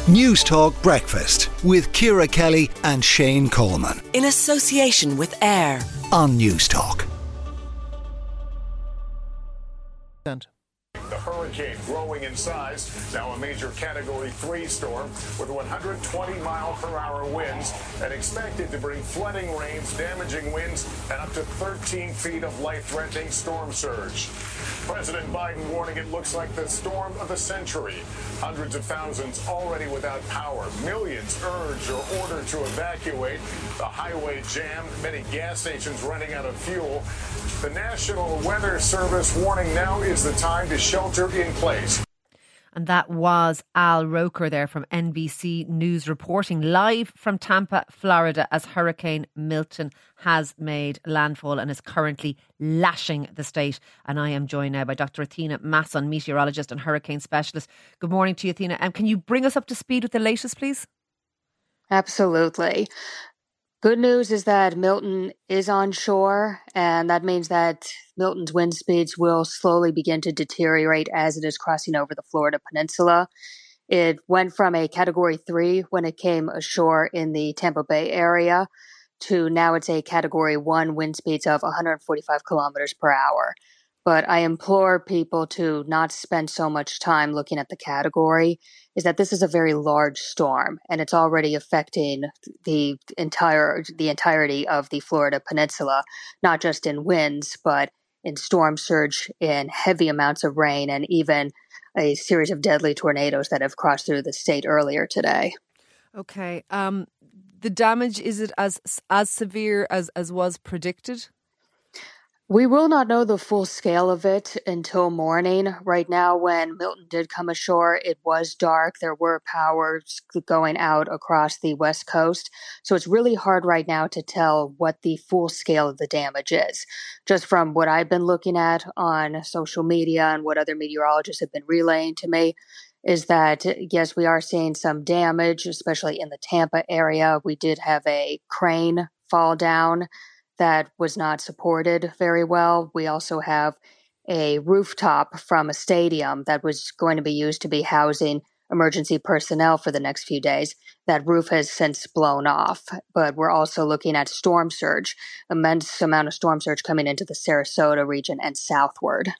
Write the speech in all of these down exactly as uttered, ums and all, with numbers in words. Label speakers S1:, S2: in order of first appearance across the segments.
S1: News Talk Breakfast with Ciara Kelly and Shane Coleman.
S2: In association with AIR
S1: on News Talk.
S3: The hurricane growing in size, now a major Category three storm with one hundred twenty mile per hour winds and expected to bring flooding rains, damaging winds, and up to thirteen feet of life-threatening storm surge. President Biden warning it looks like the storm of the century. Hundreds of thousands already without power. Millions urged or ordered to evacuate. The highway jammed. Many gas stations running out of fuel. The National Weather Service warning now is the time to shelter in place.
S4: And that was Al Roker there from N B C News reporting live from Tampa, Florida, as Hurricane Milton has made landfall and is currently lashing the state. And I am joined now by Doctor Athena Masson, meteorologist and hurricane specialist. Good morning to you, Athena. And um, can you bring us up to speed with the latest, please?
S5: Absolutely. Good news is that Milton is on shore, and that means that Milton's wind speeds will slowly begin to deteriorate as it is crossing over the Florida peninsula. It went from a Category three when it came ashore in the Tampa Bay area to now it's a Category one wind speeds of one hundred forty-five kilometers per hour. But I implore people to not spend so much time looking at the category, is that this is a very large storm and it's already affecting the entire the entirety of the Florida peninsula, not just in winds, but in storm surge, in heavy amounts of rain, and even a series of deadly tornadoes that have crossed through the state earlier today.
S4: Okay. Um, the damage, is it as as severe as, as was predicted?
S5: We will not know the full scale of it until morning. Right now, when Milton did come ashore, it was dark. There were powers going out across the West Coast. So it's really hard right now to tell what the full scale of the damage is. Just from what I've been looking at on social media and what other meteorologists have been relaying to me, is that, yes, we are seeing some damage, especially in the Tampa area. We did have a crane fall down that was not supported very well. We also have a rooftop from a stadium that was going to be used to be housing emergency personnel for the next few days. That roof has since blown off, but we're also looking at storm surge, immense amount of storm surge coming into the Sarasota region and southward.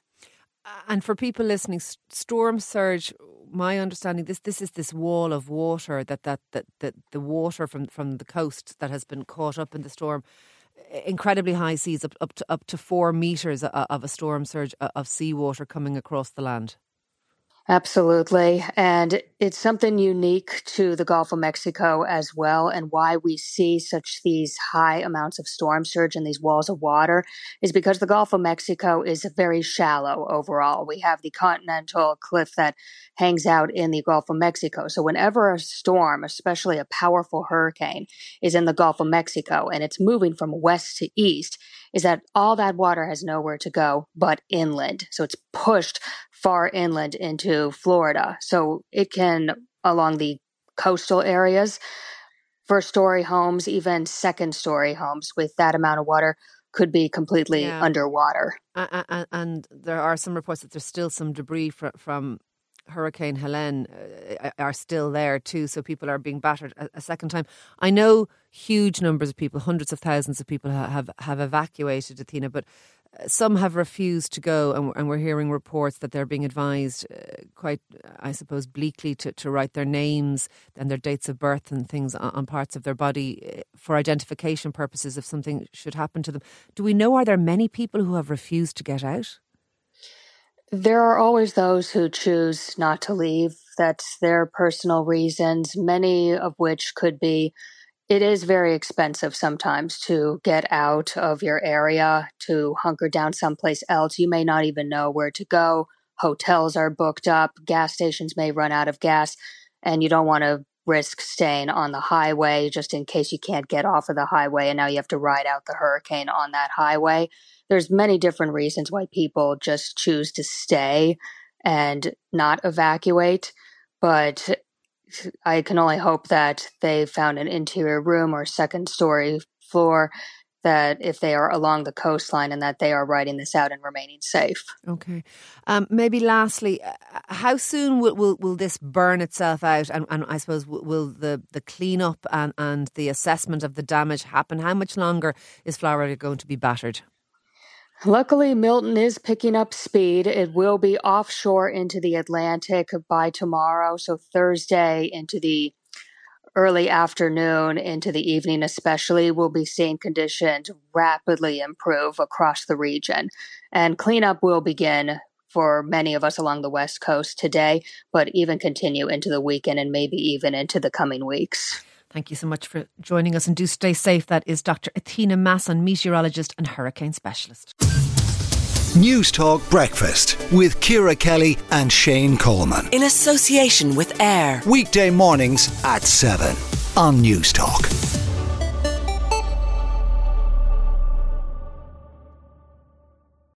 S4: And for people listening, storm surge, my understanding, this this is this wall of water that that that, that the water from, from the coast that has been caught up in the storm. Incredibly high seas, up, up to up to four metres of a storm surge of seawater coming across the land.
S5: Absolutely. And it's something unique to the Gulf of Mexico as well. And why we see such these high amounts of storm surge and these walls of water is because the Gulf of Mexico is very shallow overall. We have the continental cliff that hangs out in the Gulf of Mexico. So whenever a storm, especially a powerful hurricane, is in the Gulf of Mexico and it's moving from west to east, is that all that water has nowhere to go but inland. So it's pushed far inland into Florida. So it can, along the coastal areas, first story homes, even second story homes with that amount of water could be completely yeah. underwater.
S4: And, and, and there are some reports that there's still some debris from, from Hurricane Helene uh, are still there too. So people are being battered a, a second time. I know huge numbers of people, hundreds of thousands of people have, have evacuated, Athena, but some have refused to go, and, and we're hearing reports that they're being advised uh, quite, I suppose, bleakly to, to write their names and their dates of birth and things on, on parts of their body for identification purposes if something should happen to them. Do we know, are there many people who have refused to get out?
S5: There are always those who choose not to leave. That's their personal reasons, many of which could be it is very expensive sometimes to get out of your area, to hunker down someplace else. You may not even know where to go. Hotels are booked up. Gas stations may run out of gas, and you don't want to risk staying on the highway just in case you can't get off of the highway and now you have to ride out the hurricane on that highway. There's many different reasons why people just choose to stay and not evacuate, but I can only hope that they found an interior room or second story floor that if they are along the coastline and that they are riding this out and remaining safe.
S4: Okay. Um, maybe lastly, uh, how soon will, will will this burn itself out? And, and I suppose will, will the, the clean-up and, and the assessment of the damage happen? How much longer is Florida going to be battered?
S5: Luckily, Milton is picking up speed. It will be offshore into the Atlantic by tomorrow, so Thursday into the early afternoon into the evening especially, we'll be seeing conditions rapidly improve across the region. And cleanup will begin for many of us along the West Coast today, but even continue into the weekend and maybe even into the coming weeks.
S4: Thank you so much for joining us, and do stay safe. That is Doctor Athena Masson, meteorologist and hurricane specialist.
S1: News Talk Breakfast with Ciara Kelly and Shane Coleman.
S2: In association with AIR.
S1: Weekday mornings at seven on News Talk.